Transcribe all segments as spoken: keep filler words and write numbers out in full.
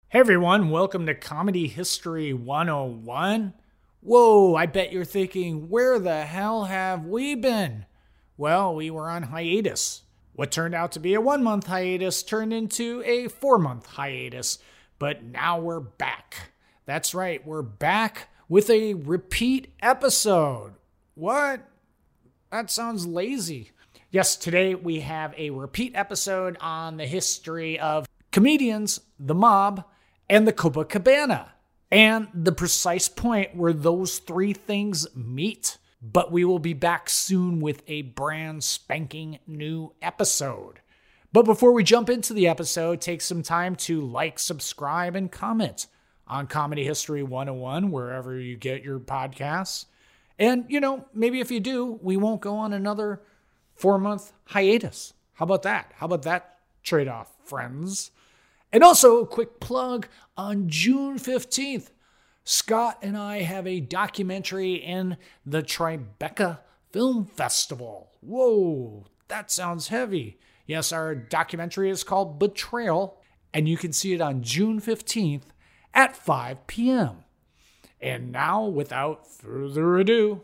Hey everyone, welcome to Comedy History one oh one. Whoa, I bet you're thinking, where the hell have we been? Well, we were on hiatus. What turned out to be a one-month hiatus turned into a four-month hiatus, but now we're back. That's right, we're back with a repeat episode. What? That sounds lazy. Yes, today we have a repeat episode on the history of comedians, the mob, and the Copacabana, and the precise point where those three things meet. But we will be back soon with a brand spanking new episode. But before we jump into the episode, take some time to like, subscribe, and comment on Comedy History one oh one, wherever you get your podcasts. And, you know, maybe if you do, we won't go on another four-month hiatus. How about that? How about that trade-off, friends? And also, a quick plug, on June fifteenth, Scott and I have a documentary in the Tribeca Film Festival. Whoa, that sounds heavy. Yes, our documentary is called Betrayal, and you can see it on June fifteenth at five p.m. And now, without further ado...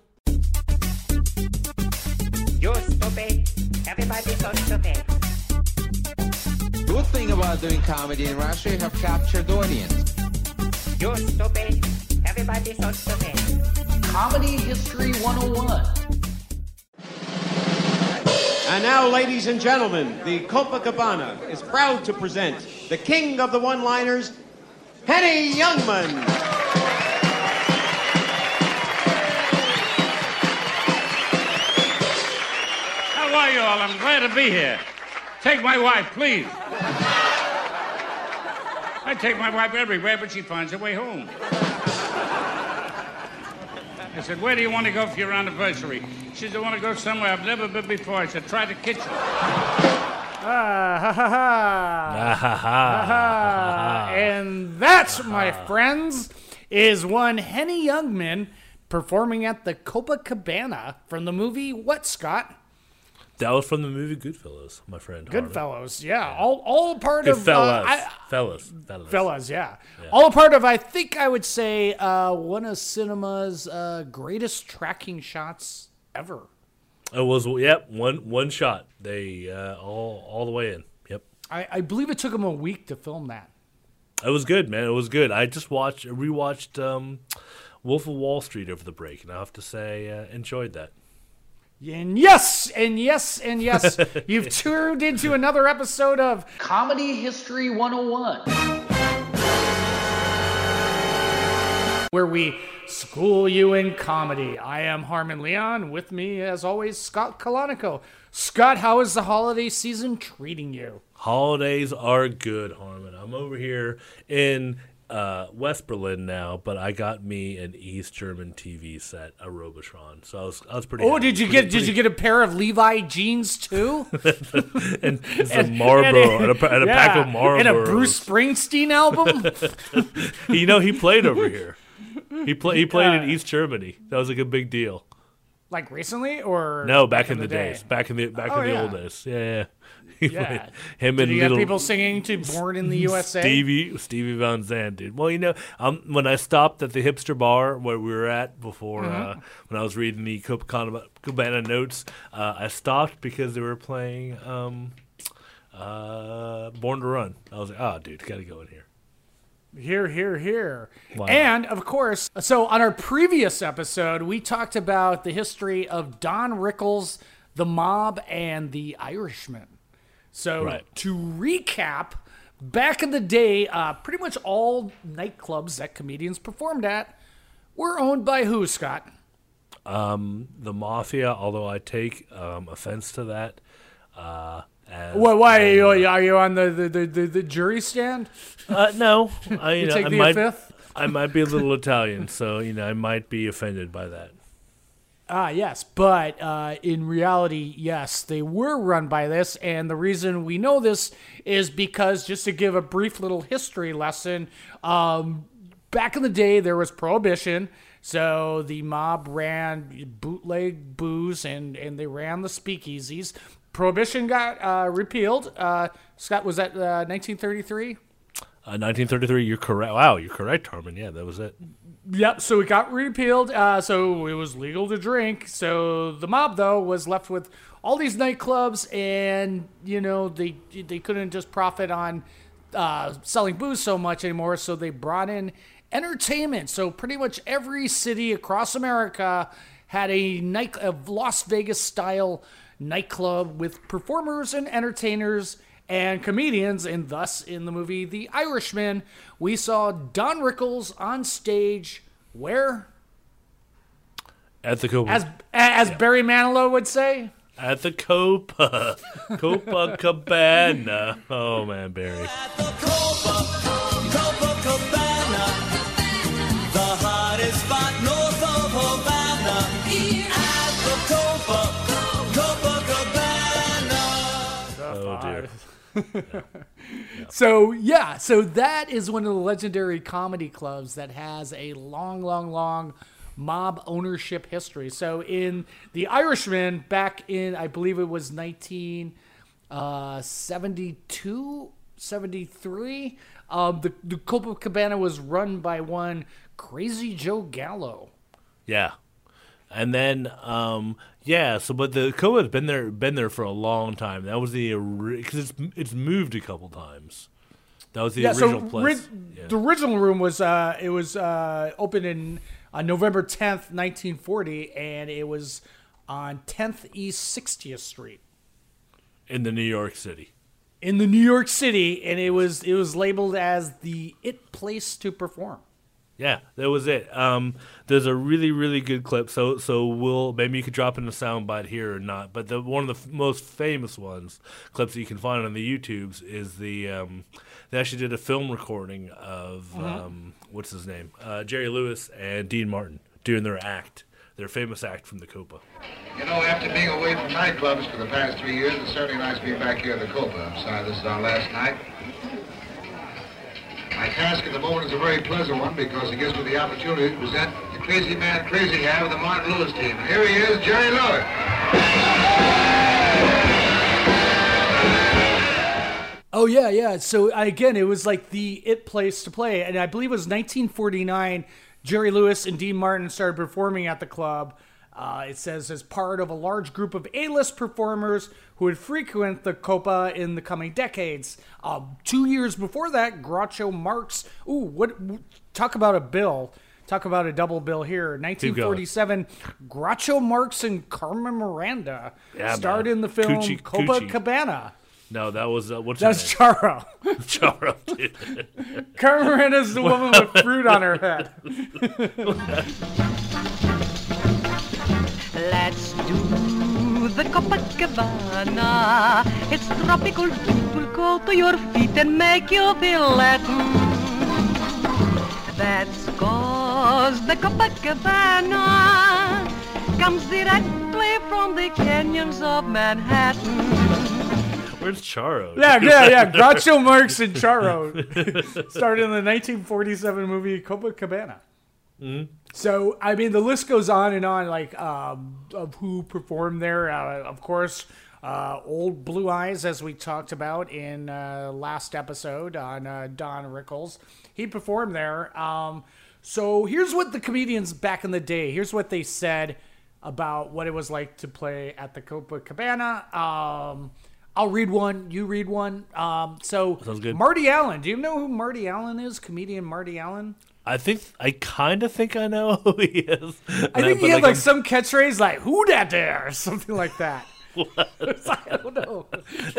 You're stupid. Everybody's so stupid. Good thing about doing comedy in Russia, you have captured audience. You're stupid. Everybody's so stupid. Comedy History one oh one. And now, ladies and gentlemen, the Copacabana is proud to present the king of the one-liners, Henny Youngman. How are you all? I'm glad to be here. Take my wife, please. I take my wife everywhere, but she finds her way home. I said, where do you want to go for your anniversary? She said, I want to go somewhere I've never been before. I said, try the kitchen. Ah, ha, ha, ha. Ah, ha, ha. Ha, ha. And that's, my friends, is one Henny Youngman performing at the Copacabana from the movie what, Scott? That was from the movie Goodfellas, my friend. Harmon. Goodfellas, yeah. All all part of... Goodfellas. Uh, I, fellas. Fellas. Fellas, yeah. Yeah. All a part of, I think I would say, uh, one of cinema's uh, greatest tracking shots ever. It was, yep, one one shot. They, uh, all all the way in. Yep. I, I believe it took them a week to film that. It was good, man. It was good. I just watched, rewatched um, Wolf of Wall Street over the break, and I have to say, uh, enjoyed that. And yes, and yes, and yes, you've tuned into another episode of Comedy History one oh one, where we school you in comedy. I am Harmon Leon. With me, as always, Scott Kalanico. Scott, how is the holiday season treating you? Holidays are good, Harmon. I'm over here in uh, West Berlin now, but I got me an East German T V set, a Robotron. So I was, I was pretty. Oh, happy. did you pretty, get? Did you get a pair of Levi jeans too? and some Marlboro and, a, and a yeah, pack of Marlboros and a Bruce Springsteen album. You know, he played over here. He played. He played Uh, in East Germany. That was like a big deal. Like recently, or No, back, in, in the, the day? days. Back in the back Oh, in the yeah. old days. Yeah, yeah. He Yeah. played him Did and you little get people singing to "Born in the U S A"? Stevie Stevie Van Zandt, dude. Well, you know, um, when I stopped at the hipster bar where we were at before, Mm-hmm. uh, when I was reading the Copacabana notes, uh, I stopped because they were playing um, uh, "Born to Run." I was like, "Oh, dude, got to go in here." Here, here, here. Wow. And, of course, so on our previous episode, we talked about the history of Don Rickles, the mob, and the Irishman. So, Right. to recap, back in the day, uh, pretty much all nightclubs that comedians performed at were owned by who, Scott? Um, the mafia, although I take um, offense to that. Uh, as, Why, why are, um, you, are you on the, the, the, the, the jury stand? Uh, no, I, you You know, take I the might, fifth? I might be a little Italian, so you know, I might be offended by that. Ah, yes, but uh, in reality, yes, they were run by this, and the reason we know this is because, just to give a brief little history lesson, um, back in the day, there was Prohibition, so the mob ran bootleg booze, and, and they ran the speakeasies. Prohibition got uh, repealed. Uh, Scott, was that uh, nineteen thirty-three? Uh, nineteen thirty-three, you're correct. Wow, you're correct, Harmon. Yeah, that was it. Yep, so it got repealed, uh, so it was legal to drink. So the mob, though, was left with all these nightclubs, and, you know, they they couldn't just profit on uh, selling booze so much anymore, so they brought in entertainment. So pretty much every city across America had a night, a Las Vegas-style nightclub with performers and entertainers and comedians, and thus in the movie The Irishman, we saw Don Rickles on stage where? At the Copa. As as yeah. Barry Manilow would say? At the Copa. Copacabana. Oh, man, Barry. At the Copa, Copacabana, the hottest spot north of Havana. At the Copa, Copacabana. Oh, dear. Yeah. So yeah, so that is one of the legendary comedy clubs that has a long, long, long mob ownership history. So in The Irishman, back in, I believe it was nineteen seventy-two, seventy-three, um, the, the Copacabana was run by one Crazy Joe Gallo. Yeah. And then, um, yeah. So, but the Copa's been there, been there for a long time. That was the because it's it's moved a couple times. That was the yeah, original so place. Ri- yeah. The original room was uh, it was uh, opened in on November tenth, nineteen forty, and it was on tenth East sixtieth Street in the New York City. In the New York City, and it was it was labeled as the it place to perform. Yeah, that was it. Um, there's a really, really good clip. So, so we'll maybe you could drop in a soundbite here or not. But the one of the f- most famous ones, clips that you can find on the YouTubes, is the um, they actually did a film recording of mm-hmm. um, what's his name, uh, Jerry Lewis and Dean Martin doing their act, their famous act from the Copa. You know, after being away from nightclubs for the past three years, it's certainly nice being back here at the Copa. I'm sorry this is our last night. My task at the moment is a very pleasant one because it gives me the opportunity to present the crazy man Crazy Guy with the Martin Lewis team. And here he is, Jerry Lewis. Oh, yeah, yeah. So, again, it was like the it place to play. And I believe it was nineteen forty-nine, Jerry Lewis and Dean Martin started performing at the club. Uh, it says, as part of a large group of A-list performers who would frequent the Copa in the coming decades. Uh, two years before that, Groucho Marx. Ooh, what? Talk about a bill. Talk about a double bill here. nineteen forty-seven, Groucho Marx and Carmen Miranda yeah, starred man. in the film Coochie, Copacabana. No, that was uh, what's That's his name? Charo. Charo, dude. Carmen Miranda's the woman with fruit on her head. Let's do the Copacabana. It's tropical, it will go to your feet and make you feel Latin. That's cause the Copacabana comes directly from the canyons of Manhattan. Where's Charo? Yeah, yeah, yeah. Groucho Marx and Charo started in the nineteen forty-seven movie Copacabana. Mm-hmm. So, I mean, the list goes on and on, like, um, of who performed there. Uh, of course, uh, Old Blue Eyes, as we talked about in uh, last episode on uh, Don Rickles. He performed there. Um, so, here's what the comedians back in the day, here's what they said about what it was like to play at the Copacabana. Um, I'll read one. You read one. Um, so, Sounds good. Marty Allen. Do you know who Marty Allen is? Comedian Marty Allen? I think I kind of think I know who he is. I think he had like, like some catchphrase like "Who dat there?" or something like that. What? I don't know.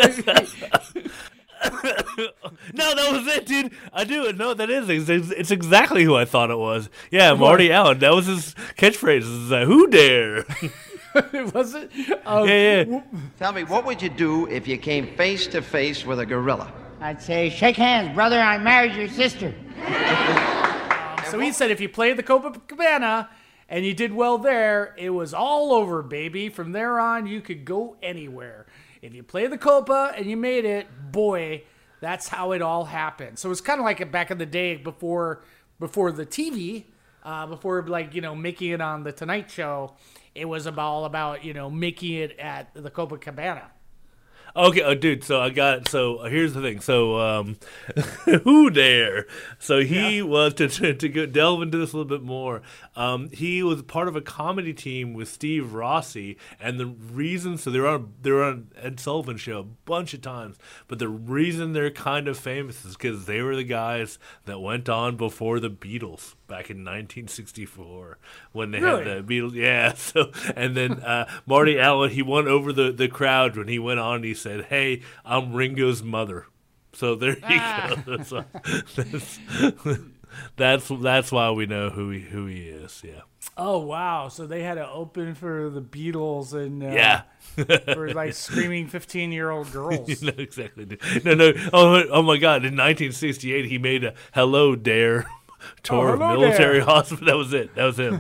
No, that was it, dude. I do. No, that is. It's, it's exactly who I thought it was. Yeah, Marty Allen. That was his catchphrase. It's like, "Who dare?" Was it? Um, yeah, yeah. Tell me, what would you do if you came face to face with a gorilla? I'd say, "Shake hands, brother. I married your sister." So he said if you played the Copacabana and you did well there, it was all over, baby. From there on, you could go anywhere. If you played the Copa and you made it, boy, that's how it all happened. So it's kind of like back in the day before before the T V, uh, before, like, you know, making it on the Tonight Show. It was about, all about, you know, making it at the Copacabana. Okay, oh, dude. So I got it. So uh, here's the thing. So um, who dare? So he yeah. was to, to to go delve into this a little bit more. Um, he was part of a comedy team with Steve Rossi, and the reason so they were on they were on Ed Sullivan show a bunch of times. But the reason they're kind of famous is because they were the guys that went on before the Beatles back in nineteen sixty-four when they really? had the Beatles. Yeah. So and then uh, Marty Allen, he won over the the crowd when he went on. And he said, "Hey, I'm Ringo's mother." So there you ah. go. That's, why, that's, that's that's why we know who he who he is. Yeah. Oh wow! So they had to open for the Beatles and uh, yeah, for like screaming fifteen-year-old girls. No, exactly. No, no. Oh, oh my God! In nineteen sixty-eight, he made a "Hello Dare" tour oh, of hello military there. hospital. That was it. That was him.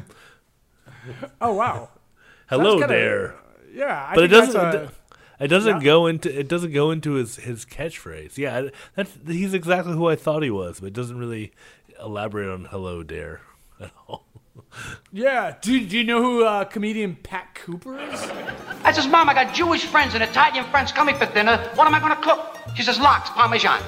Oh wow! Hello kinda, there. Yeah, I but think it doesn't. That's a, it, It doesn't yeah. go into it doesn't go into his, his catchphrase. Yeah, that's he's exactly who I thought he was, but it doesn't really elaborate on "Hello Dare" at all. Yeah, do, do you know who uh, comedian Pat Cooper is? I says, Mom, I got Jewish friends and Italian friends coming for dinner. What am I going to cook? She says, lox, parmesan.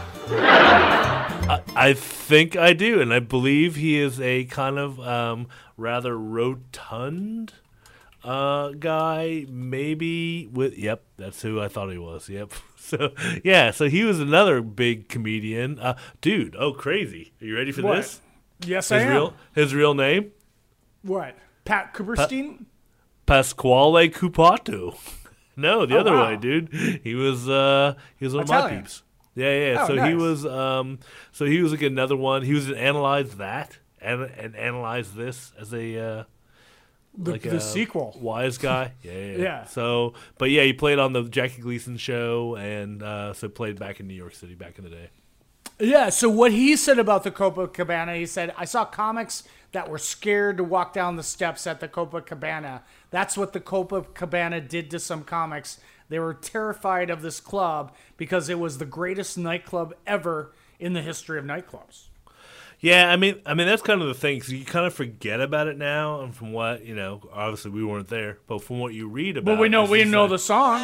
I, I think I do, and I believe he is a kind of um, rather rotund. Uh, guy, maybe with yep, that's who I thought he was. Yep. So yeah, so he was another big comedian. Uh, dude, oh crazy! Are you ready for what? this? Yes, his I am. Real, his real name? What? Pat Cooperstein? Pa- Pasquale Cupato. No, the oh, other wow. way, dude. He was uh, he was one Italian. of my peeps. Yeah, yeah. Oh, so nice. he was um, so he was like another one. He was in Analyze That and and Analyze This as a. Uh, The, like the a sequel. Wise guy. Yeah, yeah, yeah. So, but yeah, he played on the Jackie Gleason show and uh, so played back in New York City back in the day. Yeah, so what he said about the Copacabana, he said, I saw comics that were scared to walk down the steps at the Copacabana. That's what the Copacabana did to some comics. They were terrified of this club because it was the greatest nightclub ever in the history of nightclubs. Yeah, I mean, I mean that's kind of the thing. So you kind of forget about it now, and from what you know, obviously we weren't there, but from what you read about, but we know we know like, the song.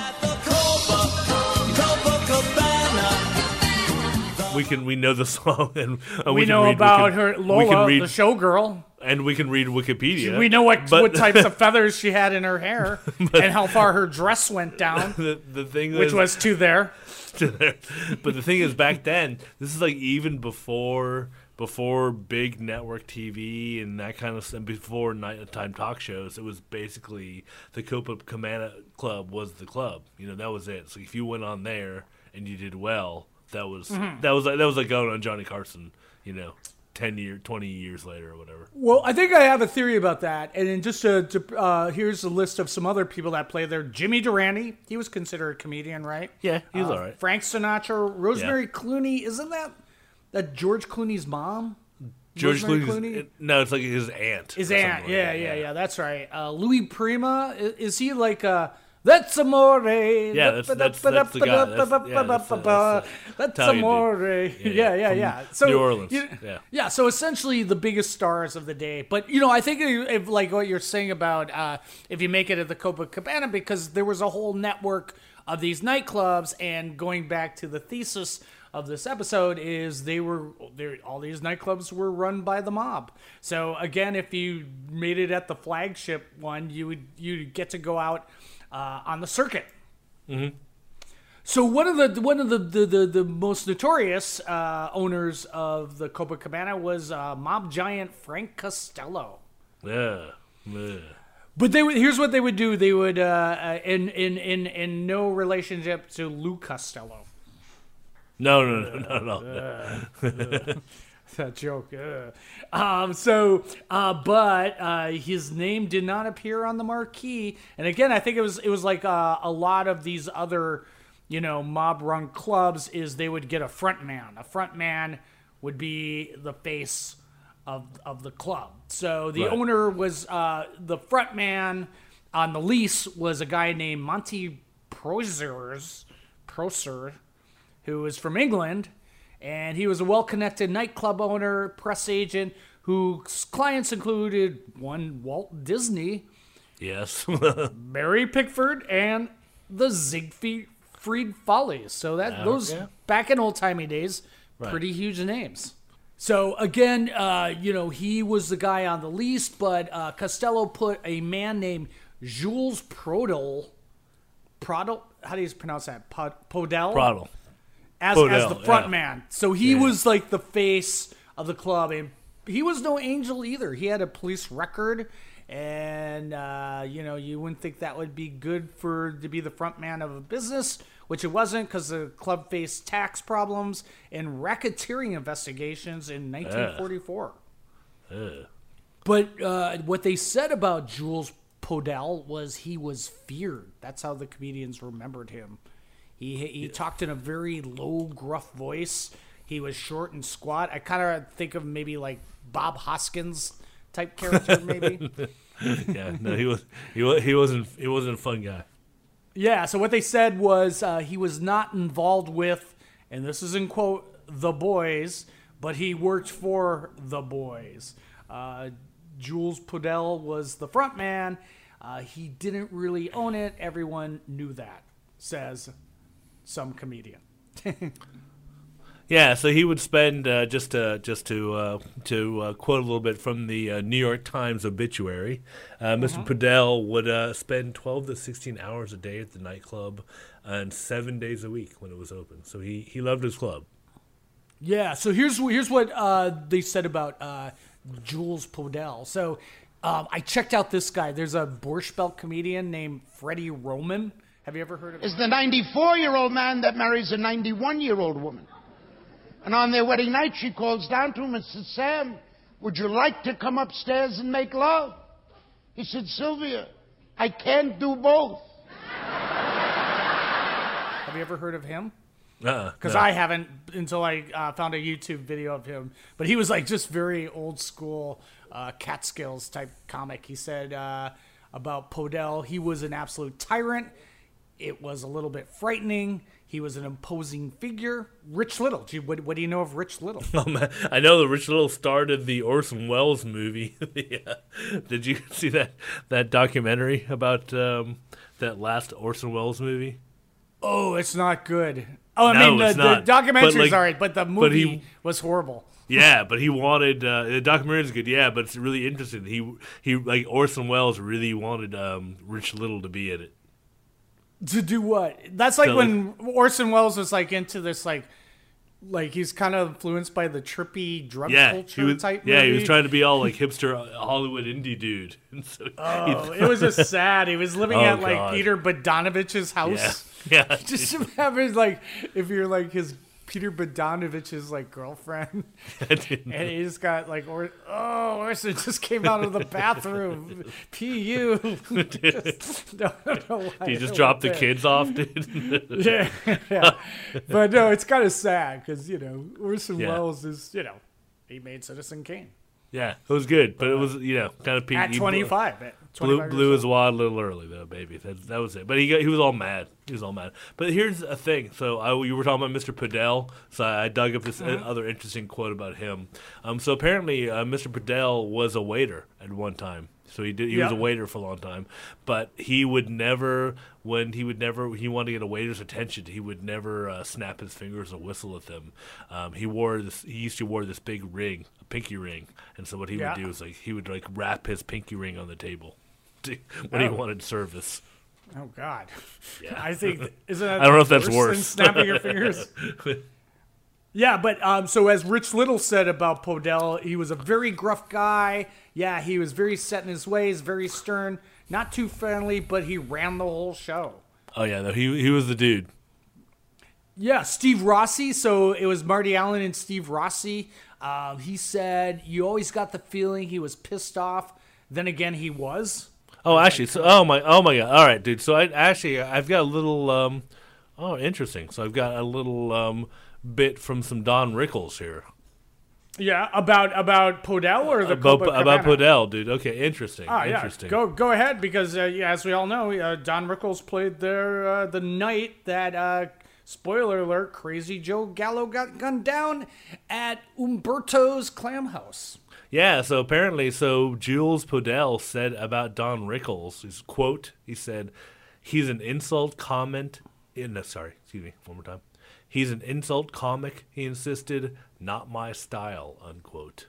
We can we know the song, and, and we, we know can read, about we can, her Lola, we can read, the showgirl, and we can read Wikipedia. We know what but, what types of feathers she had in her hair, but, and how far her dress went down. The, the thing, which is, was to there. to there. But the thing is, back then, this is like even before. Before big network T V and that kind of stuff, before nighttime talk shows, it was basically the Copacabana Club was the club. You know, that was it. So if you went on there and you did well, that was mm-hmm. that was like, that was like going on Johnny Carson. You know, ten year, twenty years later or whatever. Well, I think I have a theory about that. And then just to, to uh, here's a list of some other people that played there. Jimmy Durante, he was considered a comedian, right? Yeah, he was uh, all right. Frank Sinatra, Rosemary yeah. Clooney, isn't that? That George Clooney's mom? George Rosemary Clooney's Clooney? No, it's like his aunt. His aunt, like yeah, that, yeah, yeah, yeah, that's right. Uh, Louis Prima, is, is he like uh, that's amore? Yeah, that's, that's, that's the guy. That's, yeah, that's, that's, that's amore. Yeah, yeah, yeah, yeah. So, New Orleans, you, yeah. Yeah, so essentially the biggest stars of the day. But, you know, I think if, like what you're saying about uh, if you make it at the Copacabana, because there was a whole network of these nightclubs, and going back to the thesis of this episode is they were all these nightclubs were run by the mob. So again, if you made it at the flagship one, you would you get to go out uh, on the circuit. Mm-hmm. So one of the one of the the, the, the most notorious uh, owners of the Copacabana was uh, mob giant Frank Costello. Yeah, yeah. But they would, here's what they would do. They would uh, uh, in in in in no relationship to Lou Costello. No, no, no, no, no. no. Uh, uh, that joke. Uh. Um, so, uh, but uh, his name did not appear on the marquee. And again, I think it was it was like uh, a lot of these other, you know, mob-run clubs. Is they would get a front man. A front man would be the face of of the club. So the right. owner was uh, the front man on the lease was a guy named Monty Prosers, Proser. who was from England, and he was a well-connected nightclub owner, press agent, whose clients included one Walt Disney, yes, Mary Pickford, and the Ziegfeld Gottfried Follies. So that Uh, those yeah. back in old timey days, Right. pretty huge names. So again, uh, you know, he was the guy on the lease, but uh, Costello put a man named Jules Prodel, Prodel, how do you pronounce that? Pod, Podell? Prodel. As, Podell, as the front yeah. man. So he Yeah. was like the face of the club. And he was no angel either. He had a police record. And, uh, you know, you wouldn't think that would be good for to be the front man of a business, which it wasn't because the club faced tax problems and racketeering investigations in nineteen forty-four. Uh. But uh, what they said about Jules Podell was he was feared. That's how the comedians remembered him. He he yeah. talked in a very low, gruff voice. He was short and squat. I kind of think of maybe like Bob Hoskins type character, maybe. yeah, no, he was he was he wasn't he wasn't a fun guy. Yeah. So what they said was uh, he was not involved with, and this is in quote, the boys, but he worked for the boys. Uh, Jules Podell was the front man. Uh, he didn't really own it. Everyone knew that, says some comedian. Yeah, so he would spend uh, just to just to uh, to uh, quote a little bit from the uh, New York Times obituary. Uh, Mister Uh-huh. Podell would uh, spend twelve to sixteen hours a day at the nightclub, and seven days a week when it was open. So he, he loved his club. Yeah. So here's here's what uh, they said about uh, Jules Podell. So um, I checked out this guy. There's a Borscht Belt comedian named Freddie Roman. Have you ever heard of him? Is the ninety-four-year-old man that marries a ninety-one-year-old woman. And on their wedding night, she calls down to him and says, Sam, would you like to come upstairs and make love? He said, Sylvia, I can't do both. Have you ever heard of him? Uh-uh, Because no. I haven't until I uh, found a YouTube video of him. But he was like just very old school uh, Catskills type comic. He said uh, about Podell, he was an absolute tyrant. It was a little bit frightening. He was an imposing figure. Rich Little. Gee, what, what do you know of Rich Little? Oh, man. I know that Rich Little starred in the Orson Welles movie. Yeah. Did you see that that documentary about um, that last Orson Welles movie? Oh, it's not good. Oh, I No, mean, the, it's the not. documentary's But, like- all right, but the movie but he- was horrible. Yeah, but he wanted uh, the documentary is good. Yeah, but it's really interesting. He he like Orson Welles really wanted um, Rich Little to be in it. To do what? That's like So, when Orson Welles was like into this, like, like he's kind of influenced by the trippy drug Yeah, culture he was, type. yeah, movie. he was trying to be all like hipster Hollywood indie dude. And so Oh, he- it was just sad. He was living Oh, at like God. Peter Bogdanovich's house. Yeah, yeah. Just imagine like if you're like his Peter Bogdanovich's like girlfriend, and he just got like, or oh, Orson just came out of the bathroom. P U. Just, no, I don't know why Do you just I drop the went there. kids off, dude? yeah, yeah. But no, it's kind of sad because you know Orson Yeah. Welles is you know he made Citizen Kane Yeah, it was good, but it was you know kind of peak. at he twenty-five. At Blew, twenty-five blew years his wad a little early though, baby. That, that was it. But he got, he was all mad. He was all mad. But here's a thing. So I, you were talking about Mister Podell. So I, I dug up this Mhm. other interesting quote about him. Um, so apparently uh, Mister Podell was a waiter at one time. So he did. He was a Yeah. waiter for a long time. But he would never, when he would never, he wanted to get a waiter's attention. He would never uh, snap his fingers or whistle at them. Um, he wore this. He used to wear this big ring, a pinky ring. And so what he Yeah. would do is like he would like wrap his pinky ring on the table when he Oh. wanted service. Oh God! Yeah. I think isn't that I don't know if that's than worse. snapping your fingers. Yeah, but um, so as Rich Little said about Podell, he was a very gruff guy. Yeah, he was very set in his ways, very stern, not too friendly, but he ran the whole show. Oh yeah, no, he he was the dude. Yeah, Steve Rossi. So it was Marty Allen and Steve Rossi. Um, he said you always got the feeling he was pissed off. Then again, he was. Oh, actually, so oh my, oh my god! All right, dude. So I actually I've got a little. Um, oh, interesting. So I've got a little um, bit from some Don Rickles here Yeah, about about Podell or the about Copacabana? about Podell, dude. Okay, interesting. Oh yeah, interesting. go go ahead because uh, yeah, as we all know, uh, Don Rickles played there uh, the night that uh, spoiler alert, Crazy Joe Gallo got gunned down at Umberto's Clam House. Yeah, so apparently, so Jules Podell said about Don Rickles, his quote, he said, he's an insult, comment, eh, no, sorry, excuse me, one more time. He's an insult comic, he insisted, not my style, unquote.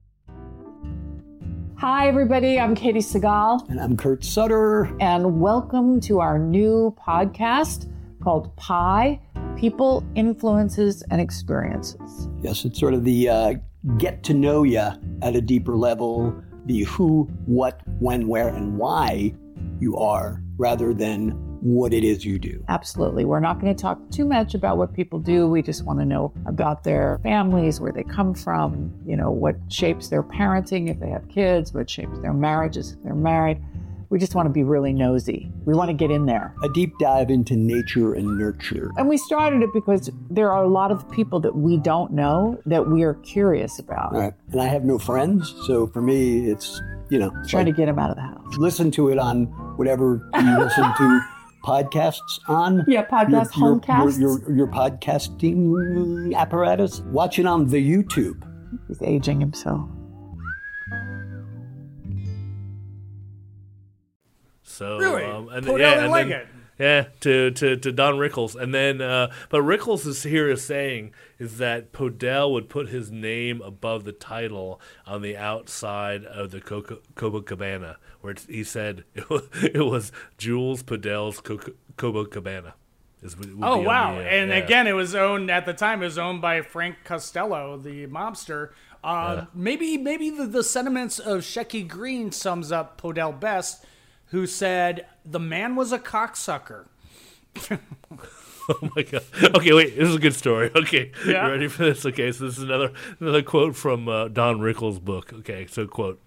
Hi, everybody. I'm Katie Segal. And I'm Kurt Sutter. And welcome to our new podcast called Pi, People, Influences, and Experiences. Yes, it's sort of the uh, get to know you at a deeper level, the who, what, when, where, and why you are, rather than what it is you do. Absolutely. We're not going to talk too much about what people do. We just want to know about their families, where they come from, you know, what shapes their parenting if they have kids, what shapes their marriages if they're married. We just want to be really nosy. We want to get in there. A deep dive into nature and nurture. And we started it because there are a lot of people that we don't know that we are curious about. All right. And I have no friends, so for me, it's, you know. Trying like, to get them out of the house. Listen to it on whatever you listen to podcasts on. Yeah, podcast, your, homecasts. Your, your, your, your podcasting apparatus. Watch it on the YouTube. He's aging himself. So, really? um, and Podell yeah, didn't and like then, it. Yeah, to, to, to Don Rickles. And then, uh, but Rickles is here is saying is that Podell would put his name above the title on the outside of the Coco, Copacabana, where it's, he said it was, it was Jules Podell's Coco, Copacabana. Is, oh, wow. The, uh, and yeah. again, it was owned, at the time, it was owned by Frank Costello, the mobster. Uh, yeah. Maybe maybe the, the sentiments of Shecky Green sums up Podell best, who said, the man was a cocksucker. Oh, my God. Okay, wait. This is a good story. Okay. Yeah. You ready for this? Okay, so this is another another quote from uh, Don Rickles' book. Okay, so quote.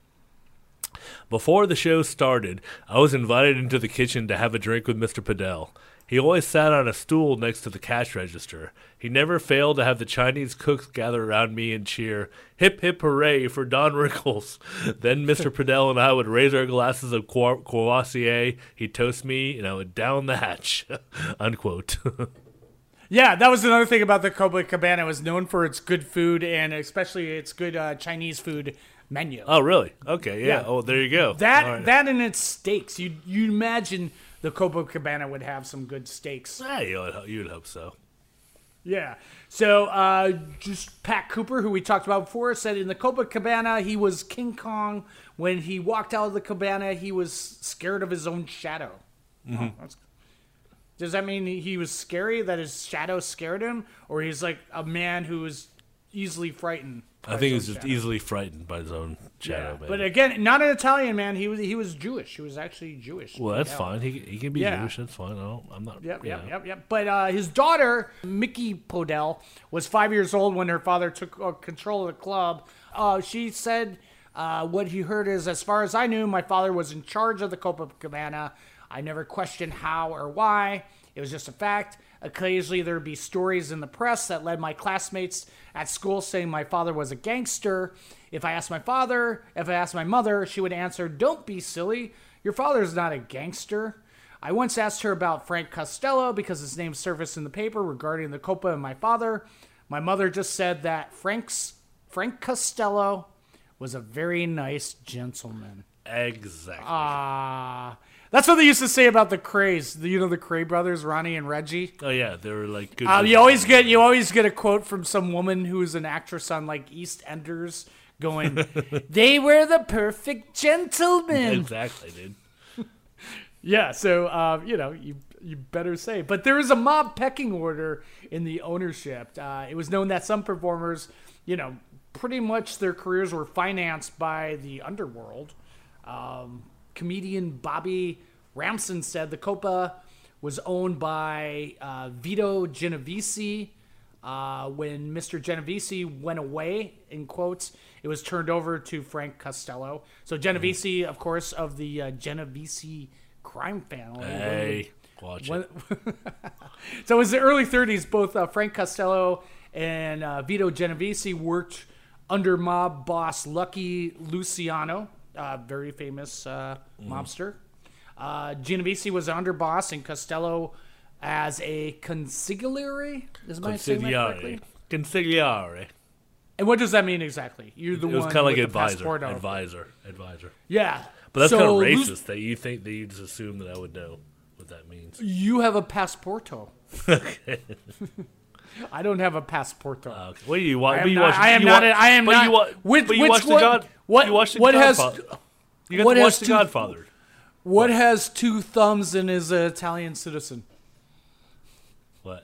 Before the show started, I was invited into the kitchen to have a drink with Mister Podell. He always sat on a stool next to the cash register. He never failed to have the Chinese cooks gather around me and cheer, hip, hip, hooray for Don Rickles. Then Mister Podell and I would raise our glasses of Courvoisier. He'd toast me, you know, down the hatch, unquote. Yeah, that was another thing about the Copacabana. It was known for its good food and especially its good uh, Chinese food menu. Oh, really? Okay, yeah. Yeah. Oh, there you go. That All right. that and its steaks. You you imagine the Copacabana would have some good steaks. Yeah, you would, you would hope so. Yeah. So uh, just Pat Cooper, who we talked about before, said in the Copacabana he was King Kong. When he walked out of the cabana, he was scared of his own shadow. Mm-hmm. Oh, that's, does that mean he was scary, that his shadow scared him? Or he's like a man who was easily frightened? I think he was just shadow. easily frightened by his own shadow. Yeah. But again, not an Italian man. He was he was Jewish. He was actually Jewish. Well, that's fine. He he can be yeah. Jewish. That's fine. I don't, I'm not. Yep, yep, yep, yep. But uh, his daughter, Mickey Podell, was five years old when her father took uh, control of the club. Uh, she said uh, what he heard is, as far as I knew, my father was in charge of the Copacabana. I never questioned how or why. It was just a fact. Occasionally there would be stories in the press that led my classmates at school saying my father was a gangster. If I asked my father, if I asked my mother, she would answer, "Don't be silly. Your father's not a gangster." I once asked her about Frank Costello because his name surfaced in the paper regarding the Copa and my father. My mother just said that Frank's Frank Costello was a very nice gentleman. Exactly. Ah. Uh, That's what they used to say about the Krays. The, you know the Kray brothers, Ronnie and Reggie. Oh yeah, they were like good. Uh, you always get you always get a quote from some woman who is an actress on like EastEnders, going, "They were the perfect gentlemen." Exactly, dude. Yeah, so uh, you know you you better say. But there is a mob pecking order in the ownership. Uh, it was known that some performers, you know, pretty much their careers were financed by the underworld. Um, Comedian Bobby Ramson said the Copa was owned by uh, Vito Genovese. Uh, when Mister Genovese went away, in quotes, it was turned over to Frank Costello. So Genovese, mm. of course, of the uh, Genovese crime family. Hey, watch when, it. So it was the early thirties. Both uh, Frank Costello and uh, Vito Genovese worked under mob boss Lucky Luciano. Uh, very famous uh, mm. mobster. Uh, Genovese was an underboss, and Costello as a consigliere. Is my saying that correctly? Consigliere. And what does that mean exactly? You're the it one. It was kind of like with advisor, advisor, advisor. Yeah, but that's so kind of racist Lu- that you think that you just assume that I would know. what that means. You have a passporto. Okay. I don't have a passporto. Uh, okay. What do you watch? I am you not. watch, I am you not. Wa- I am but not. You wa- which, but you which watched what, the God. What? You watched the what has? Godfather. You got what to watch has the two, Godfather. What has two thumbs and is an Italian citizen? What?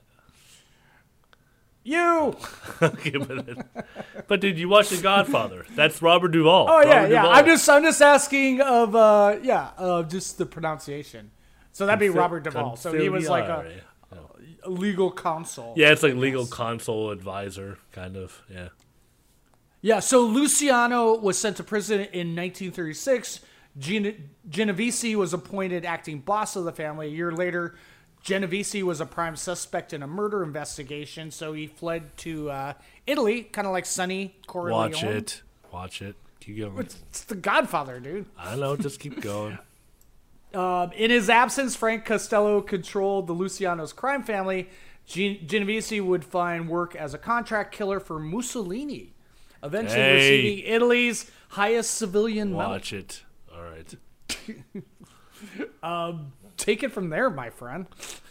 You. Okay, but, but dude, you watched the Godfather. That's Robert Duvall. Oh yeah, Robert yeah. Duvall. I'm just, I'm just asking of, uh, yeah, uh, just the pronunciation. So that'd be Consil- Robert Duvall. So he was like a, a legal counsel. Yeah, it's like legal counsel advisor, kind of. Yeah. Yeah. So Luciano was sent to prison in nineteen thirty-six. Gen- Genovese was appointed acting boss of the family. A year later, Genovese was a prime suspect in a murder investigation, so he fled to uh, Italy, kind of like Sonny Corleone. Watch it. Watch it. Keep going. It's, it's the Godfather, dude. I know. Just keep going. Um, in his absence, Frank Costello controlled the Luciano's crime family. Gen- Genovese would find work as a contract killer for Mussolini, eventually Hey. receiving Italy's highest civilian medal. Watch it. All right. um, take it from there, my friend.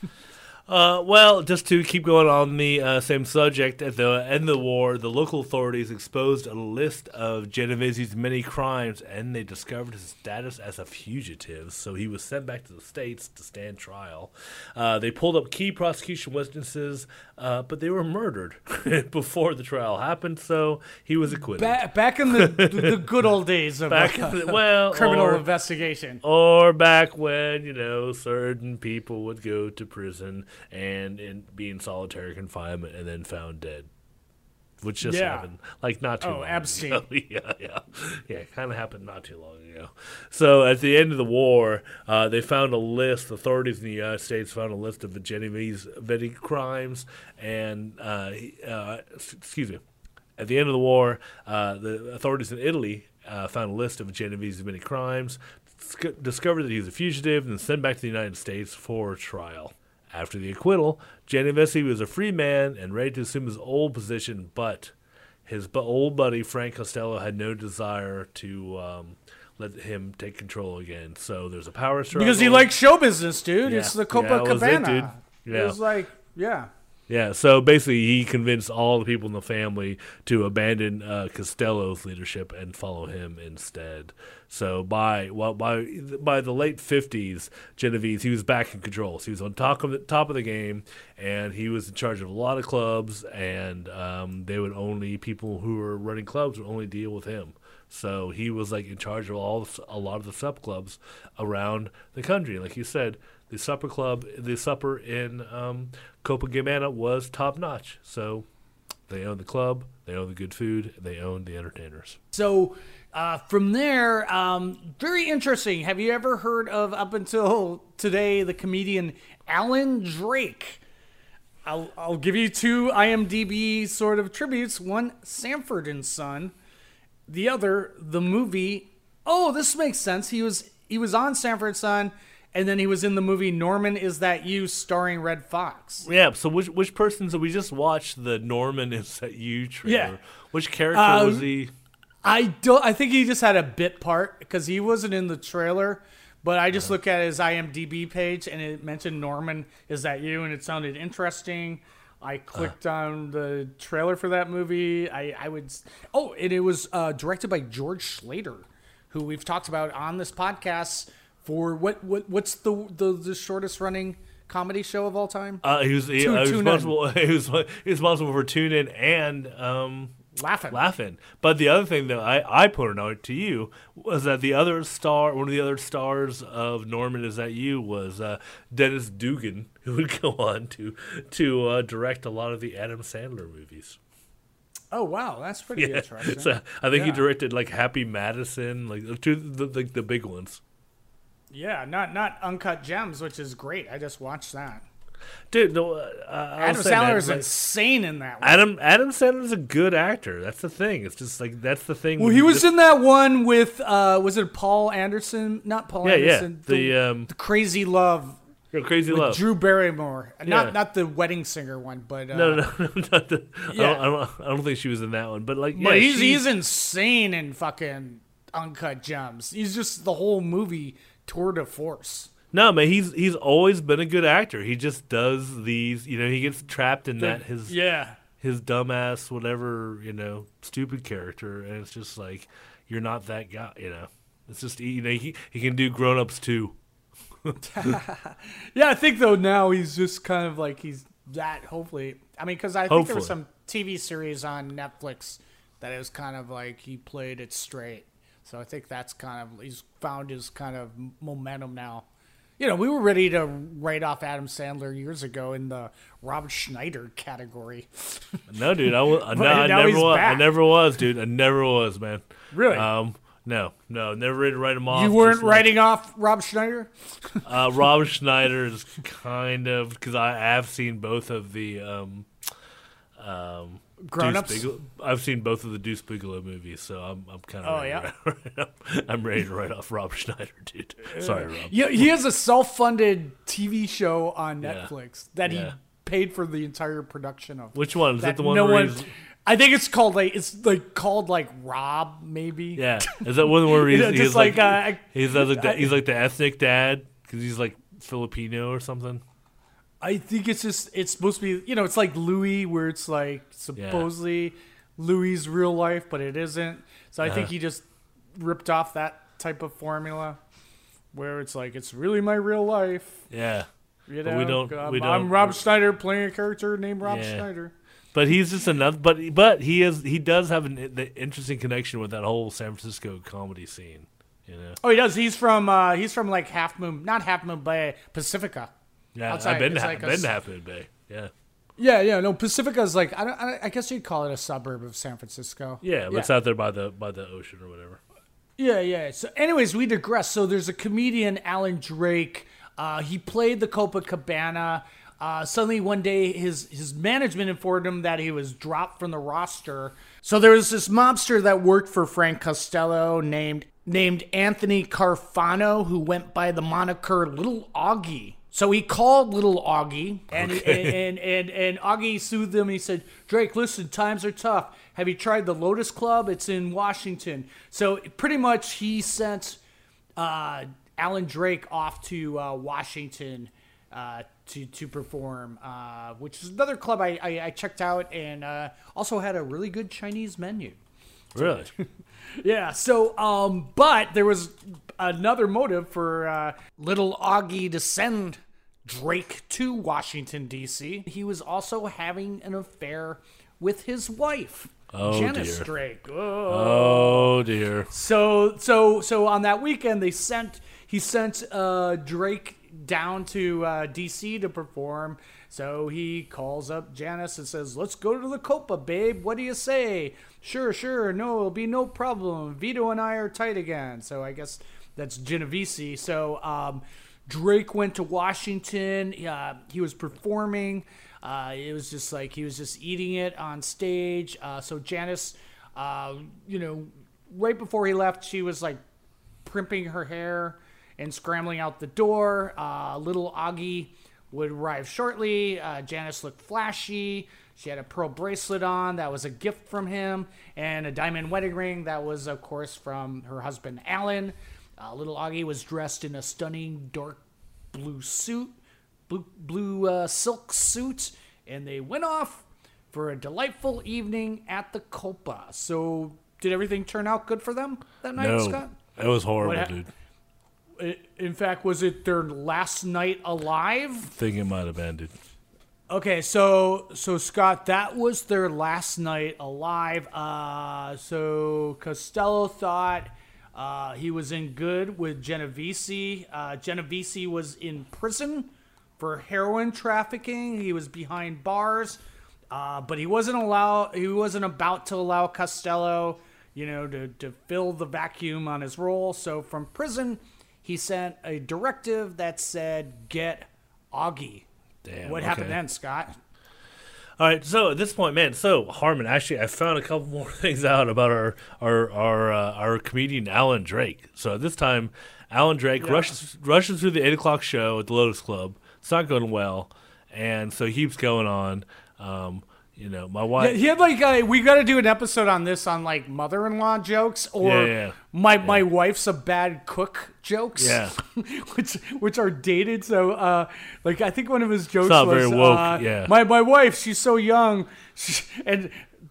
Uh, well, just to keep going on the uh, same subject, at the end of the war, the local authorities exposed a list of Genovese's many crimes, and they discovered his status as a fugitive, so he was sent back to the States to stand trial. Uh, they pulled up key prosecution witnesses, uh, but they were murdered before the trial happened, so he was acquitted. Ba- back in the, the the good old days of Back uh, in the- well, criminal or- investigation. Or back when, you know, certain people would go to prison and, and be in solitary confinement and then found dead. Which just Yeah. happened, like, not too Oh, long Epstein. ago. yeah, yeah. Yeah, it kind of happened not too long ago. So at the end of the war, uh, they found a list, authorities in the United States found a list of the Genovese petty crimes, and, uh, he- uh, excuse me, at the end of the war, uh, the authorities in Italy uh, found a list of Genovese's many crimes, sc- discovered that he was a fugitive, and then sent back to the United States for trial. After the acquittal, Genovese was a free man and ready to assume his old position, but his bu- old buddy Frank Costello had no desire to um, let him take control again. So there's a power struggle. Because he likes show business, dude. Yeah. It's the Yeah, that was it, Copacabana. dude. It Yeah. was like, yeah. Yeah, so basically he convinced all the people in the family to abandon uh, Costello's leadership and follow him instead. So by well, by by the late fifties, Genovese, he was back in control. So he was on top of the top of the game, and he was in charge of a lot of clubs, and um, they would only people who were running clubs would only deal with him. So he was like in charge of all a lot of the sub clubs around the country. Like you said, the supper club, the supper in um, Copacabana was top notch. So they owned the club, they owned the good food, they owned the entertainers. So uh, from there, um, very interesting. Have you ever heard of, up until today, the comedian Alan Drake? I'll, I'll give you two I M D B sort of tributes. One, Sanford and Son. The other, the movie. Oh, this makes sense. He was he was on Sanford and Son, and then he was in the movie Norman, Is That You, starring Red Fox. Yeah, so which which person, so we just watched the Norman Is That You trailer. Yeah. Which character Um, was he? I don't. I think he just had a bit part because he wasn't in the trailer. But I just looked at his I M D B page and it mentioned Norman, Is That You? And it sounded interesting. I clicked uh. on the trailer for that movie. I, I would. Oh, and it was uh, directed by George Schlatter, who we've talked about on this podcast for what what what's the the, the shortest running comedy show of all time? Uh, he was, he, Two- uh, he was Tune In. responsible. He was, he was responsible for Tune In and um, Laughing. Laughing. But the other thing that I, I pointed out to you was that the other star, one of the other stars of Norman Is That You was uh, Dennis Dugan, who would go on to to uh, direct a lot of the Adam Sandler movies. Oh wow, that's pretty Yeah. interesting. So I think he Yeah. directed like Happy Madison, like the two the, the, the big ones. Yeah, not not Uncut Gems, which is great. I just watched that. Dude, no, uh, I'll Adam say Sandler that, is like, insane in that one. Adam Adam Sandler's a good actor. That's the thing. It's just like that's the thing. Well, when he you was just- in that one with uh, was it Paul Anderson? Not Paul Yeah, yeah. Anderson. The, um, the Crazy Love. Crazy with Love. Drew Barrymore. Yeah. Not not the wedding singer one, but uh, No, no, no, not the. Yeah. I, don't, I, don't, I don't think she was in that one, but like, But yeah, he's she's- he's insane in fucking Uncut Gems. He's just the whole movie tour de force. No, man, he's he's always been a good actor. He just does these, you know, he gets trapped in that his yeah his dumbass whatever, you know, stupid character, and it's just like you're not that guy, you know. It's just, you know, he he can do Grown Ups too. Yeah, I think though now he's just kind of like he's that. Hopefully, I mean, because I think Hopefully. there was some T V series on Netflix that it was kind of like he played it straight. So I think that's kind of he's found his kind of momentum now. You know, we were ready to write off Adam Sandler years ago in the Rob Schneider category. No, dude, I, w- no, But I now never he's was. back. I never was, dude. I never was, man. Really? Um, no, no, never ready to write him off. You weren't just like- writing off Rob Schneider? uh, Rob Schneider is kind of, because I have seen both of the um, um, Grown Deuce Ups? Bigelow- I've seen both of the Deuce Bigelow movies, so I'm I'm kind of Oh, ready yeah? to write, I'm ready to write off Rob Schneider, dude. Sorry, Rob. Yeah, he has a self-funded T V show on Yeah. Netflix that he Yeah. paid for the entire production of. Which one? Is that it the one no where one? he's- I think it's called like it's like called like Rob maybe. Yeah, is that one where he's, You know, he's just like, like, uh, he's like the, I- he's like the ethnic dad because he's like Filipino or something. I think it's just it's supposed to be, you know, it's like Louis where it's like supposedly Louis' real life, but it isn't. So I think Uh-huh. he just ripped off that type of formula where it's like it's really my real life. Yeah, You But know, we don't. I'm, we don't. I'm Rob Schneider playing a character named Rob Yeah. Schneider. But he's just another. But but he is he does have an the interesting connection with that whole San Francisco comedy scene. You know. Oh, he does. He's from uh, he's from like Half Moon, not Half Moon Bay, Pacifica. Yeah, Outside. I've been to, It's ha- like a been s- to Half Moon Bay. Yeah. Yeah, yeah. No, Pacifica is like I don't. I, I guess you'd call it a suburb of San Francisco. Yeah, but it's out there by the by the ocean or whatever. Yeah, yeah. So, anyways, we digress. So, there's a comedian, Alan Drake. Uh, he played the Copacabana. Uh, suddenly, one day, his his management informed him that he was dropped from the roster. So, there was this mobster that worked for Frank Costello named named Anthony Carfano, who went by the moniker Little Augie. So he called Little Augie, and, Okay. and, and, and and Augie soothed him. He said, "Drake, listen, times are tough. Have you tried the Lotus Club? It's in Washington." So pretty much he sent uh, Alan Drake off to uh, Washington uh, to to perform, uh, which is another club I, I, I checked out, and uh, also had a really good Chinese menu. Really? Yeah. So, um, but there was another motive for uh, Little Augie to send Drake to Washington, D C. He was also having an affair with his wife, Oh, Janice dear. Drake. Oh dear. So, so, so on that weekend, they sent he sent uh, Drake down to uh, D C to perform. So he calls up Janice and says, "Let's go to the Copa, babe. What do you say?" "Sure, sure. No, it'll be no problem. Vito and I are tight again." So I guess that's Genovese. So um, Drake went to Washington. Uh, he was performing. Uh, it was just like he was just eating it on stage. Uh, so Janice, uh, you know, right before he left, she was like primping her hair and scrambling out the door. Uh, little Augie would arrive shortly. Uh, Janice looked flashy. She had a pearl bracelet on that was a gift from him, and a diamond wedding ring that was, of course, from her husband, Alan. Uh, little Augie was dressed in a stunning dark blue suit, blue, blue uh, silk suit, and they went off for a delightful evening at the Copa. So, did everything turn out good for them that night, No, Scott? it was horrible, What ha- dude. I- In fact, was it their last night alive? I think it might have been, dude. Okay, so so Scott, that was their last night alive. Uh, so Costello thought uh, he was in good with Genovese. Uh, Genovese was in prison for heroin trafficking. He was behind bars, uh, but he wasn't allow. He wasn't about to allow Costello, you know, to to fill the vacuum on his role. So from prison, he sent a directive that said, "Get Augie." Damn, What happened okay. then, Scott? All right, so at this point, man, so Harmon, actually, I found a couple more things out about our our our uh, our comedian Alan Drake. So at this time, Alan Drake Yeah. rushes rushes through the eight o'clock show at the Lotus Club. It's not going well, and so he keeps going on. Um, You know, my wife. Yeah, he had like uh, we got to do an episode on this on like mother-in-law jokes or Yeah, yeah. my Yeah. my wife's a bad cook jokes. Yeah. which which are dated. So uh, like I think one of his jokes not was very woke, uh, yeah. my my wife, she's so young, she, and.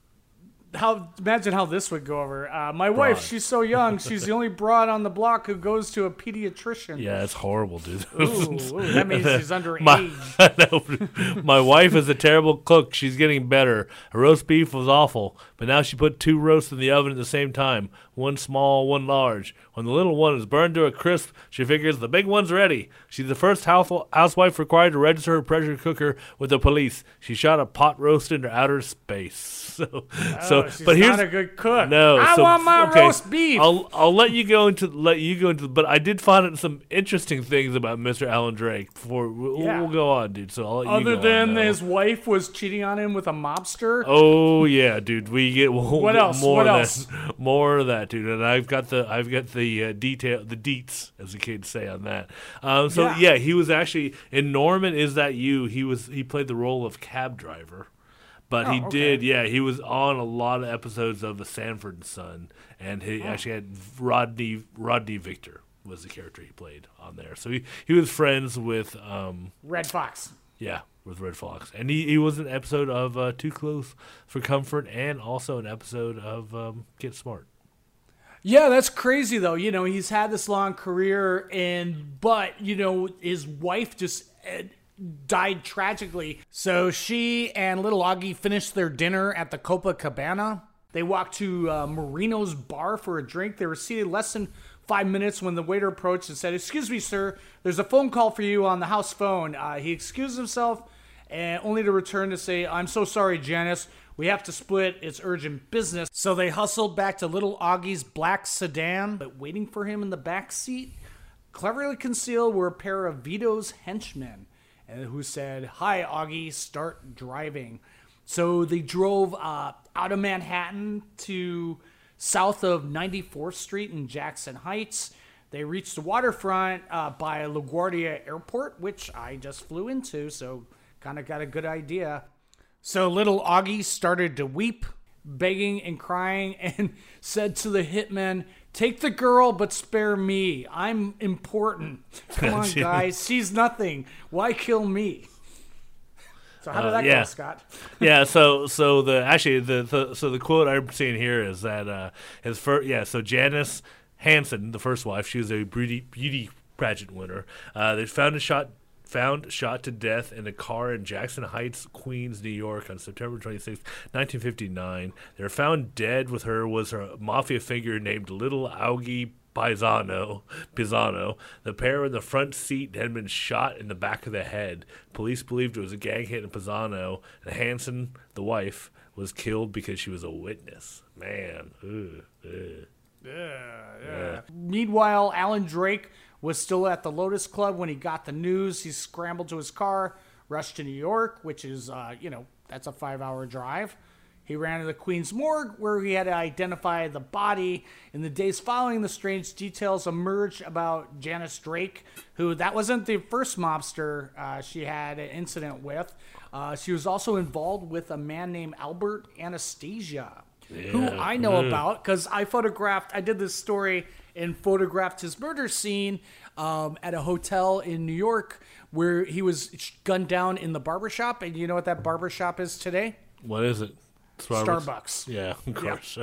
How imagine how this would go over. Uh, my wife, Broad. she's so young. She's the only broad on the block who goes to a pediatrician. Yeah, it's horrible, dude. Ooh, ooh, that means she's underage. My, I know. My wife is a terrible cook. She's getting better. Her roast beef was awful, but now she put two roasts in the oven at the same time. One small, one large. When the little one is burned to a crisp, she figures the big one's ready. She's the first house- housewife required to register her pressure cooker with the police. She shot a pot roast into outer space. So, Oh, so she's but here's not a good cook. No, I so, want my okay, roast beef. I'll I'll let you go into let you go into. But I did find out some interesting things about Mister Alan Drake. Before we'll, Yeah. we'll go on, dude. So I'll let you Other go than on now. his wife was cheating on him with a mobster. Oh yeah, dude. We get we'll What get else? More What of else? That, more of that, dude. And I've got the I've got the uh, detail, the deets, as the kids say on that. Um, so Yeah. yeah. he was actually in Norman. Is That You? He was he played the role of cab driver. But he Oh, okay. did, yeah. He was on a lot of episodes of The Sanford and Son, and he Oh. actually had Rodney Rodney Victor was the character he played on there. So he, he was friends with, um, Red Fox. yeah, with Red Fox, and he, he was an episode of uh, Too Close for Comfort, and also an episode of um, Get Smart. Yeah, that's crazy though. You know, he's had this long career, and but you know, his wife just uh, died tragically. So she and little Augie finished their dinner at the Copacabana. They walked to uh, Marino's bar for a drink. They were seated less than five minutes when the waiter approached and said, "Excuse me, sir, there's a phone call for you on the house phone." Uh, he excused himself, and only to return to say, "I'm so sorry, Janice. We have to split. It's urgent business." So they hustled back to little Augie's black sedan, but waiting for him in the back seat, cleverly concealed, were a pair of Vito's henchmen, and who said, "Hi, Augie, start driving." So they drove uh, out of Manhattan to south of ninety-fourth Street in Jackson Heights. They reached the waterfront uh, by LaGuardia Airport, which I just flew into, so kind of got a good idea. So little Augie started to weep, begging and crying, and said to the hitmen, "Take the girl, but spare me. I'm important. Come on, guys. She's nothing. Why kill me?" So how did Uh, that yeah. go, Scott? yeah, so so the actually the, the so the quote I'm seeing here is that uh, his first yeah so Janice Hansen, the first wife, she was a beauty beauty pageant winner. Uh, they found a shot found shot to death in a car in Jackson Heights, Queens, New York, on September twenty-sixth, nineteen fifty-nine. They were found dead. With her was her mafia figure named Little Augie Pisano. Pisano. The pair in the front seat had been shot in the back of the head. Police believed it was a gang hit in Pisano, and Hansen, the wife, was killed because she was a witness. Man, ugh, ugh. Yeah, yeah. Meanwhile, Alan Drake was still at the Lotus Club when he got the news. He scrambled to his car, rushed to New York, which is, uh, you know, that's a five-hour drive. He ran to the Queens morgue, where he had to identify the body. In the days following, the strange details emerged about Janice Drake, who that wasn't the first mobster uh, she had an incident with. Uh, she was also involved with a man named Albert Anastasia, who Yeah. I know Mm. about because I photographed, I did this story and photographed his murder scene um, at a hotel in New York where he was gunned down in the barbershop. And you know what that barbershop is today? What is it? Starbucks. Yeah, of course.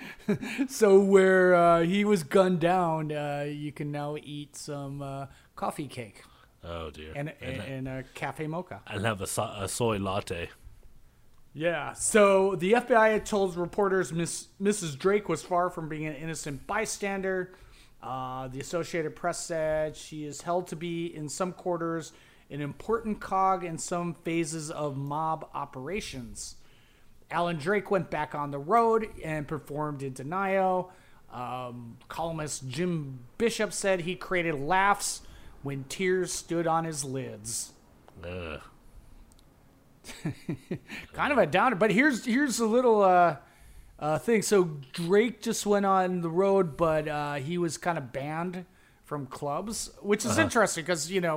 So where uh, he was gunned down, uh, you can now eat some uh, coffee cake. Oh dear. And, and, and a cafe mocha. And have a, so- a soy latte. Yeah, so the F B I had told reporters Miss, Missus Drake was far from being an innocent bystander. Uh, the Associated Press said she is held to be, in some quarters, an important cog in some phases of mob operations. Alan Drake went back on the road and performed in denial. Um, columnist Jim Bishop said he created laughs when tears stood on his lids. Ugh. Kind of a downer, but here's here's a little uh, uh, thing. So Drake just went on the road, but uh, he was kind of banned from clubs, which is Uh-huh. interesting because you know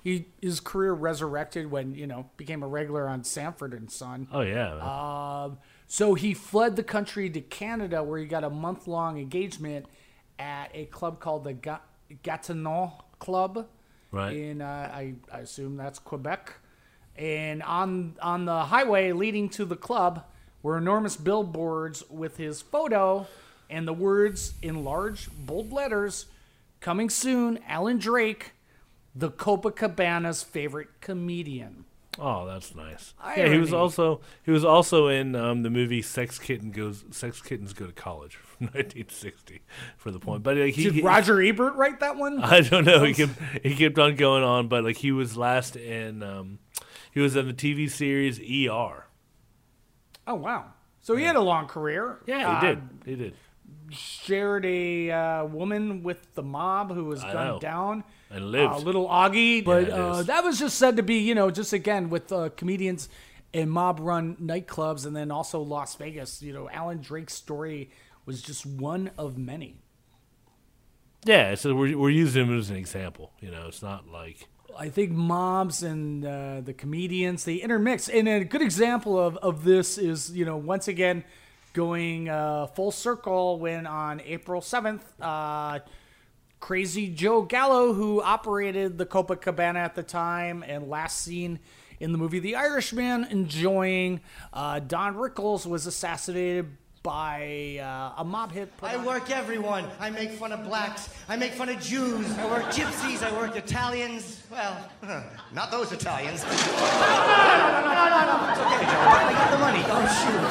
he his career resurrected when, you know, became a regular on Sanford and Son. Oh, yeah. Um, so he fled the country to Canada, where he got a month-long engagement at a club called the Ga- Gatineau Club. Right. In, uh, I, I assume that's Quebec. And on on the highway leading to the club were enormous billboards with his photo and the words in large, bold letters, "Coming soon, Alan Drake, the Copacabana's favorite comedian." Oh, that's nice. Irony. Yeah, he was also he was also in um, the movie Sex Kitten Goes Sex Kittens Go to College from nineteen sixty for the point. But like, he, Did he, Roger Ebert write that one? I don't know. He kept he kept on going on, but like he was last in um, he was in the T V series E R. Oh wow! So he had a long career. Yeah, he Uh, did. He did. Shared a uh, woman with the mob who was I gunned know. down. And lived. Uh, little Augie. But it uh, is. that was just said to be, you know, just again with uh, comedians and mob-run nightclubs, and then also Las Vegas. You know, Alan Drake's story was just one of many. Yeah, so we're we're using him as an example. You know, it's not like I think mobs and uh, the comedians, they intermix. And a good example of, of this is, you know, once again, going uh, full circle when on April seventh, uh, Crazy Joe Gallo, who operated the Copacabana at the time and last seen in the movie The Irishman, enjoying uh, Don Rickles, was assassinated by uh, a mob hit. I work everyone. I make fun of blacks. I make fun of Jews. I work gypsies. I work Italians. Well, not those Italians. No, no, no, no, no, no. It's okay, Joe. I got the money. Oh,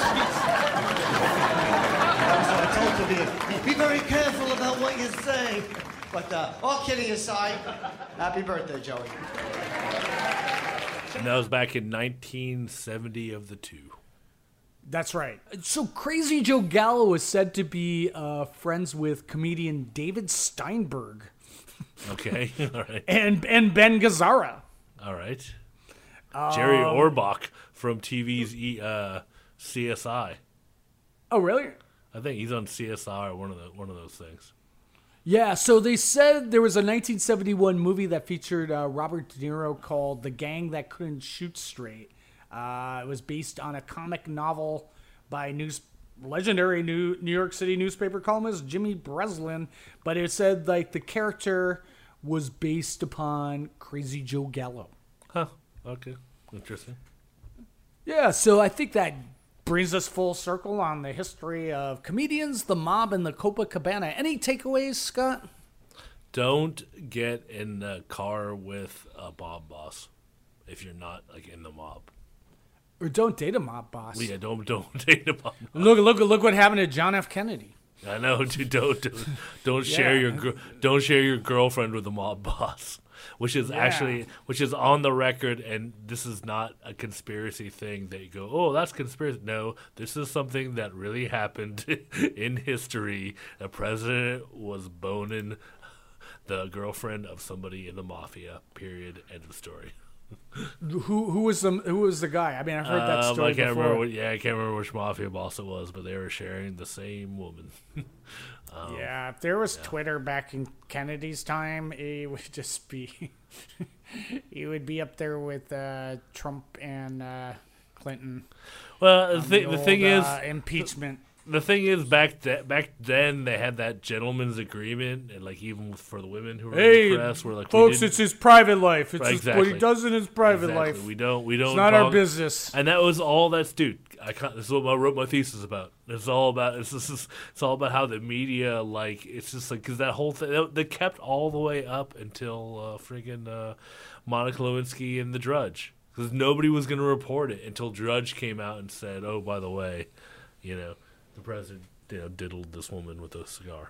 shoot. So I told you to be, be very careful about what you say. But uh, all kidding aside, happy birthday, Joey. and that was back in nineteen seventy of the two. That's right. So Crazy Joe Gallo is said to be uh, friends with comedian David Steinberg. Okay, all right. And and Ben Gazzara. All right. Jerry Um, Orbach from T V's e, uh, C S I. Oh, really? I think he's on C S I or one of the one of those things. Yeah, so they said there was a nineteen seventy-one movie that featured uh, Robert De Niro called The Gang That Couldn't Shoot Straight. Uh, it was based on a comic novel by news legendary New New York City newspaper columnist Jimmy Breslin, but it said like the character was based upon Crazy Joe Gallo. Huh. Okay. Interesting. Yeah, so I think that brings us full circle on the history of comedians, the mob, and the Copacabana. Any takeaways, Scott? Don't get in the car with a mob boss if you're not like in the mob. Or don't date a mob boss. Yeah, don't don't date a mob boss. Look, look, look what happened to John F. Kennedy. I know, dude. Don't don't, don't Yeah. share your gr- don't share your girlfriend with a mob boss, which is Yeah. actually which is on the record, and this is not a conspiracy thing that you go, oh, that's conspiracy. No, this is something that really happened in history. A president was boning the girlfriend of somebody in the mafia. Period. End of story. Who who was the who was the guy? I mean, I've heard that Um, story I can't before. remember. What, yeah, I can't remember which mafia boss it was, but they were sharing the same woman. um, Yeah, if there was Twitter back in Kennedy's time, it would just be he would be up there with uh, Trump and uh, Clinton. Well, the, on thi- the old, thing is, uh, impeachment. The thing is, back de- back then they had that gentleman's agreement, and like even for the women who were Hey, in the press, were like, we folks, didn't- it's his private life. It's Right, his, exactly. what he does in his private Exactly. life. We don't. We don't. It's not our talk- business. And that was all. That's dude. I can't, this is what I wrote my thesis about. It's all about. It's this is. It's all about how the media like. It's just like because that whole thing they, they kept all the way up until uh, friggin' uh, Monica Lewinsky and the Drudge, because nobody was going to report it until Drudge came out and said, "Oh, by the way, you know, the president." You know, diddled this woman with a cigar.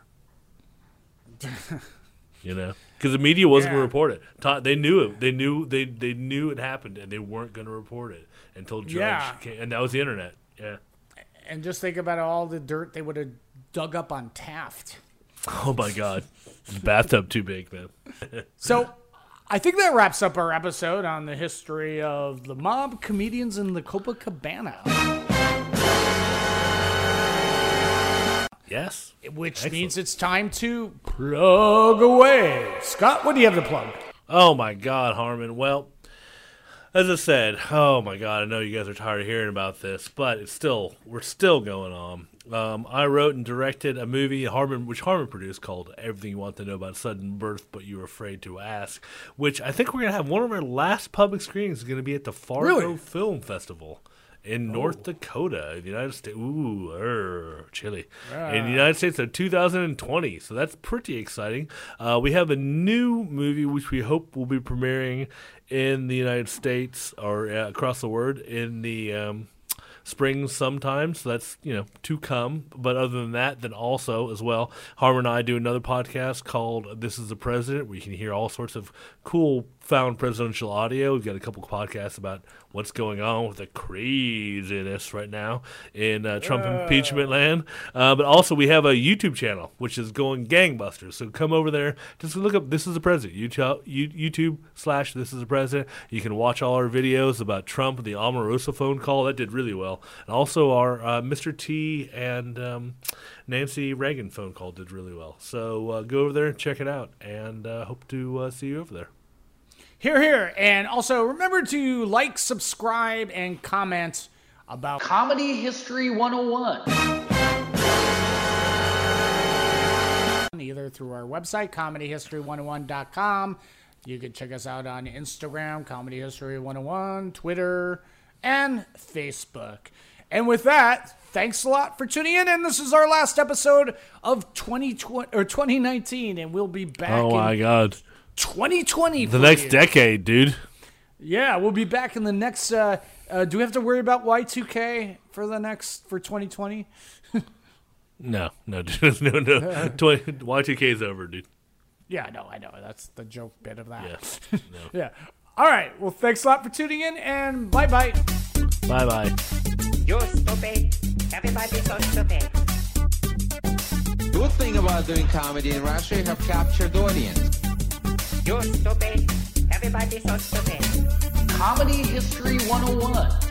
You know, because the media wasn't Yeah. going to report it. Ta- They knew it. They knew they they knew it happened, and they weren't going to report it until Drudge Yeah. came, and that was the internet. Yeah. And just think about all the dirt they would have dug up on Taft. Oh my God, bathtub too big, man. So, I think that wraps up our episode on the history of the mob, comedians, and the Copacabana. Yes. Which Excellent. means it's time to plug away. Scott, what do you have to plug? Oh, my God, Harmon. Well, as I said, oh, my God, I know you guys are tired of hearing about this, but it's still, we're still going on. Um, I wrote and directed a movie, Harmon, which Harmon produced, called Everything You Want to Know About Sudden Birth But You Were Afraid to Ask, which I think we're going to have one of our last public screenings is going to be at the Fargo Really? Film Festival in North Dakota, the United States. Ooh, er, chilly. Yeah. In the United States of two thousand twenty, so that's pretty exciting. Uh, we have a new movie which we hope will be premiering in the United States or uh, across the world in the um, spring sometime, so that's, you know, to come. But other than that, then also as well, Harmon and I do another podcast called This is the President, where you can hear all sorts of cool found presidential audio. We've got a couple of podcasts about what's going on with the craziness right now in uh, Trump uh. impeachment land. Uh, but also we have a YouTube channel, which is going gangbusters. So come over there. Just look up This is the President. YouTube, YouTube slash This is the President. You can watch all our videos about Trump, the Omarosa phone call. That did really well. And also our uh, Mister T and um, Nancy Reagan phone call did really well. So uh, go over there and check it out. And uh, hope to uh, see you over there. Here, here. And also remember to like, subscribe, and comment about Comedy History one oh one. Either through our website, comedy history one oh one dot com. You can check us out on Instagram, Comedy History one oh one, Twitter, and Facebook. And with that, thanks a lot for tuning in. And this is our last episode of twenty twenty or twenty nineteen, and we'll be back. Oh my in God. twenty twenty. The next you. decade, dude. Yeah, we'll be back in the next. Uh, uh, do we have to worry about Y two K for the next for twenty twenty? No, no, dude. no, no. twenty, Y two K is over, dude. Yeah, no, I know. That's the joke bit of that. Yeah. No. Yeah. All right. Well, thanks a lot for tuning in, and bye bye. Bye bye. You're stupid. Everybody's so stupid. Good thing about doing comedy in Russia, you have captured audience. You're stupid. Everybody's so stupid. Comedy History one oh one.